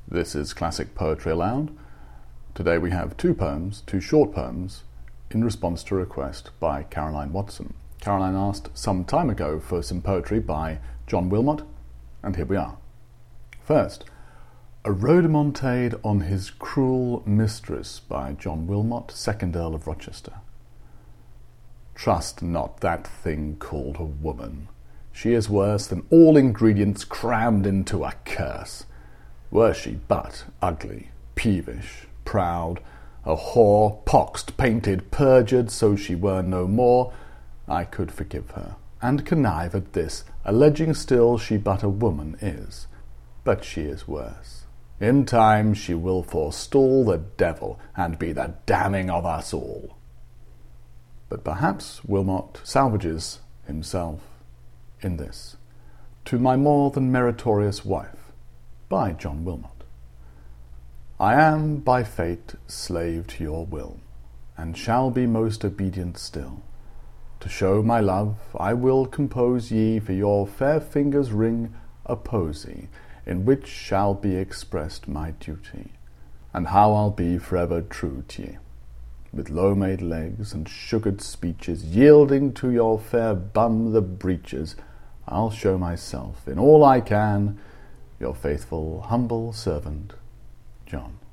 This is Classic Poetry Aloud. Today we have two short poems, in response to a request by Caroline Watson. Caroline asked some time ago for some poetry by John Wilmot, and here we are. First, A Rhodomontade on His Cruel Mistress by John Wilmot, 2nd Earl of Rochester. Trust not that thing called a woman. She is worse than all ingredients crammed into a curse. Were she but ugly, peevish, proud, a whore, poxed, painted, perjured, so she were no more, I could forgive her, and connive at this, alleging still she but a woman is. But she is worse. In time she will forestall the devil, and be the damning of us all. But perhaps Wilmot salvages himself in this. To My More Than Meritorious Wife, by John Wilmot. I am by fate slave to your will, and shall be most obedient still. To show my love, I will compose ye for your fair fingers' ring a posy, in which shall be expressed my duty, and how I'll be forever true to ye. With low-made legs and sugared speeches, yielding to your fair bum the breeches, I'll show myself in all I can, your faithful, humble servant, John.